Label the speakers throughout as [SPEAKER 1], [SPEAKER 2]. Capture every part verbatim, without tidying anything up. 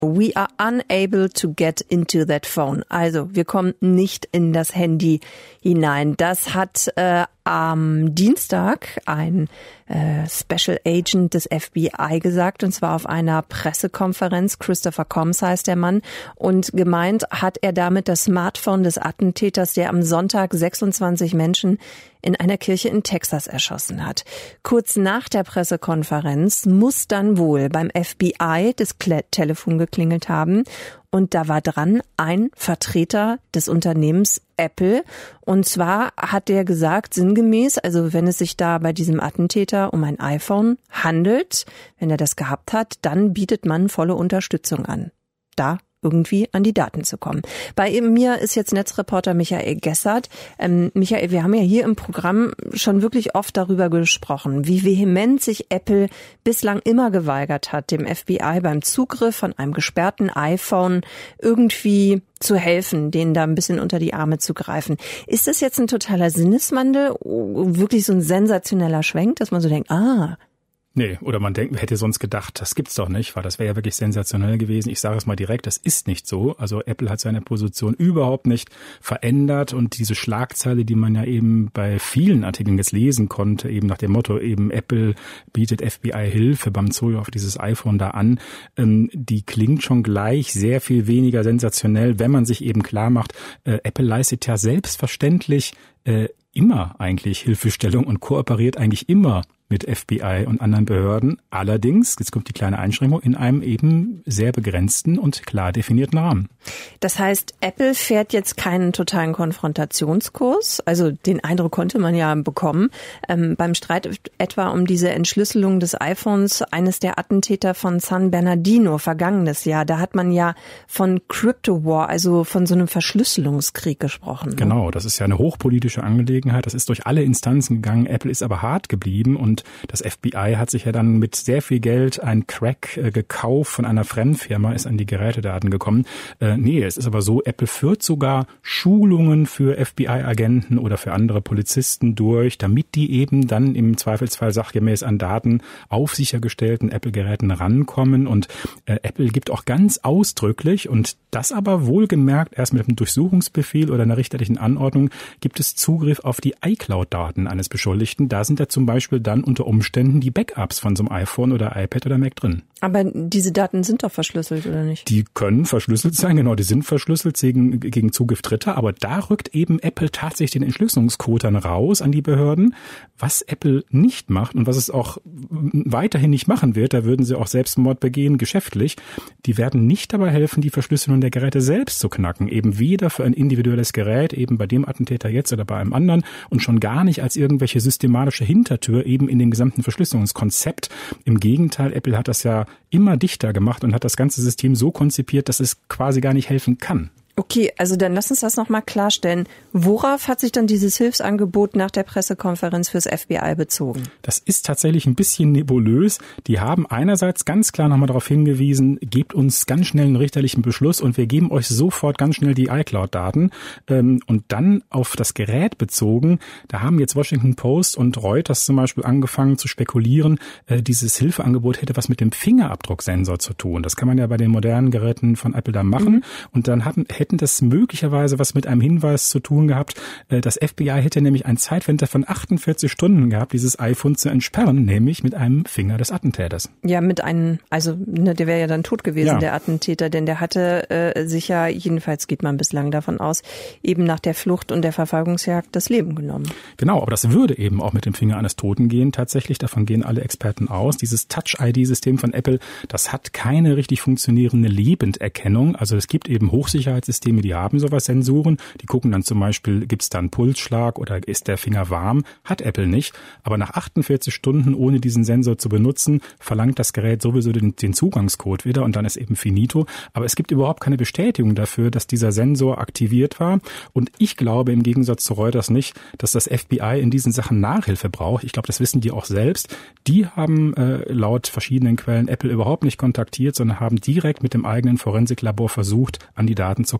[SPEAKER 1] We are unable to get into that phone. Also, wir kommen nicht in das Handy hinein. Das hat äh, am Dienstag ein äh, Special Agent des F B I gesagt, und zwar auf einer Pressekonferenz. Christopher Combs heißt der Mann. Und gemeint hat er damit das Smartphone des Attentäters, der am Sonntag sechsundzwanzig Menschen in einer Kirche in Texas erschossen hat. Kurz nach der Pressekonferenz muss dann wohl beim F B I das Kle- Telefon geklingelt haben. Und da war dran ein Vertreter des Unternehmens Apple. Und zwar hat der gesagt, sinngemäß, also wenn es sich da bei diesem Attentäter um ein iPhone handelt, wenn er das gehabt hat, dann bietet man volle Unterstützung an. Da irgendwie an die Daten zu kommen. Bei mir ist jetzt Netzreporter Michael Gessert. Ähm, Michael, wir haben ja hier im Programm schon wirklich oft darüber gesprochen, wie vehement sich Apple bislang immer geweigert hat, dem F B I beim Zugriff von einem gesperrten iPhone irgendwie zu helfen, denen da ein bisschen unter die Arme zu greifen. Ist das jetzt ein totaler Sinneswandel, wirklich so ein sensationeller Schwenk, dass man so denkt, ah,
[SPEAKER 2] Nee, oder man denkt, hätte sonst gedacht, das gibt's doch nicht, weil das wäre ja wirklich sensationell gewesen. Ich sage es mal direkt, das ist nicht so. Also Apple hat seine Position überhaupt nicht verändert, und diese Schlagzeile, die man ja eben bei vielen Artikeln jetzt lesen konnte, eben nach dem Motto, eben Apple bietet F B I Hilfe beim Zugriff auf dieses iPhone da an, ähm, die klingt schon gleich sehr viel weniger sensationell, wenn man sich eben klar macht, äh, Apple leistet ja selbstverständlich äh, immer eigentlich Hilfestellung und kooperiert eigentlich immer mit F B I und anderen Behörden. Allerdings, jetzt kommt die kleine Einschränkung, in einem eben sehr begrenzten und klar definierten Rahmen.
[SPEAKER 1] Das heißt, Apple fährt jetzt keinen totalen Konfrontationskurs. Also den Eindruck konnte man ja bekommen. Ähm, beim Streit etwa um diese Entschlüsselung des iPhones eines der Attentäter von San Bernardino vergangenes Jahr, da hat man ja von Crypto War, also von so einem Verschlüsselungskrieg gesprochen. Ne?
[SPEAKER 2] Genau, das ist ja eine hochpolitische Angelegenheit. Das ist durch alle Instanzen gegangen. Apple ist aber hart geblieben, und das F B I hat sich ja dann mit sehr viel Geld ein Crack äh, gekauft von einer Fremdfirma, ist an die Gerätedaten gekommen. Äh, nee, es ist aber so, Apple führt sogar Schulungen für F B I-Agenten oder für andere Polizisten durch, damit die eben dann im Zweifelsfall sachgemäß an Daten auf sichergestellten Apple-Geräten rankommen. Und äh, Apple gibt auch ganz ausdrücklich, und das aber wohlgemerkt erst mit einem Durchsuchungsbefehl oder einer richterlichen Anordnung, gibt es Zugriff auf die iCloud-Daten eines Beschuldigten. Da sind ja zum Beispiel dann unter Umständen die Backups von so einem iPhone oder iPad oder Mac drin.
[SPEAKER 1] Aber diese Daten sind doch verschlüsselt, oder nicht?
[SPEAKER 2] Die können verschlüsselt sein, genau, die sind verschlüsselt gegen, gegen Zugriff Dritter, aber da rückt eben Apple tatsächlich den Entschlüsselungscode dann raus an die Behörden. Was Apple nicht macht und was es auch weiterhin nicht machen wird, da würden sie auch Selbstmord begehen, geschäftlich, die werden nicht dabei helfen, die Verschlüsselung der Geräte selbst zu knacken. Eben weder für ein individuelles Gerät, eben bei dem Attentäter jetzt oder bei einem anderen, und schon gar nicht als irgendwelche systematische Hintertür eben in dem gesamten Verschlüsselungskonzept. Im Gegenteil, Apple hat das ja immer dichter gemacht und hat das ganze System so konzipiert, dass es quasi gar nicht helfen kann.
[SPEAKER 1] Okay, also dann lass uns das nochmal klarstellen. Worauf hat sich dann dieses Hilfsangebot nach der Pressekonferenz fürs F B I bezogen?
[SPEAKER 2] Das ist tatsächlich ein bisschen nebulös. Die haben einerseits ganz klar nochmal darauf hingewiesen, gebt uns ganz schnell einen richterlichen Beschluss und wir geben euch sofort ganz schnell die iCloud-Daten. Und dann auf das Gerät bezogen, da haben jetzt Washington Post und Reuters zum Beispiel angefangen zu spekulieren, dieses Hilfeangebot hätte was mit dem Fingerabdrucksensor zu tun. Das kann man ja bei den modernen Geräten von Apple da machen. Mhm. Und dann hatten hätten das möglicherweise was mit einem Hinweis zu tun gehabt. Das F B I hätte nämlich ein Zeitfenster von achtundvierzig Stunden gehabt, dieses iPhone zu entsperren, nämlich mit einem Finger des Attentäters.
[SPEAKER 1] Ja, mit einem, also ne, der wäre ja dann tot gewesen, ja. Der Attentäter, denn der hatte äh, sich ja, jedenfalls geht man bislang davon aus, eben nach der Flucht und der Verfolgungsjagd das Leben genommen.
[SPEAKER 2] Genau, aber das würde eben auch mit dem Finger eines Toten gehen, tatsächlich. Davon gehen alle Experten aus. Dieses Touch-I D-System von Apple, das hat keine richtig funktionierende Lebenderkennung. Also es gibt eben Hochsicherheitssysteme, die haben sowas, Sensoren, die gucken dann zum Beispiel, gibt es da einen Pulsschlag oder ist der Finger warm? Hat Apple nicht. Aber nach achtundvierzig Stunden, ohne diesen Sensor zu benutzen, verlangt das Gerät sowieso den, den Zugangscode wieder und dann ist eben finito. Aber es gibt überhaupt keine Bestätigung dafür, dass dieser Sensor aktiviert war. Und ich glaube im Gegensatz zu Reuters nicht, dass das F B I in diesen Sachen Nachhilfe braucht. Ich glaube, das wissen die auch selbst. Die haben äh, laut verschiedenen Quellen Apple überhaupt nicht kontaktiert, sondern haben direkt mit dem eigenen Forensiklabor versucht, an die Daten zu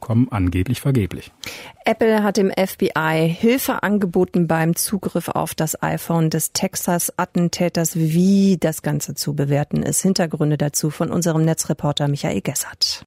[SPEAKER 2] bekommen, angeblich vergeblich.
[SPEAKER 1] Apple hat dem F B I Hilfe angeboten beim Zugriff auf das iPhone des Texas-Attentäters. Wie das Ganze zu bewerten ist. Hintergründe dazu von unserem Netzreporter Michael Gessert.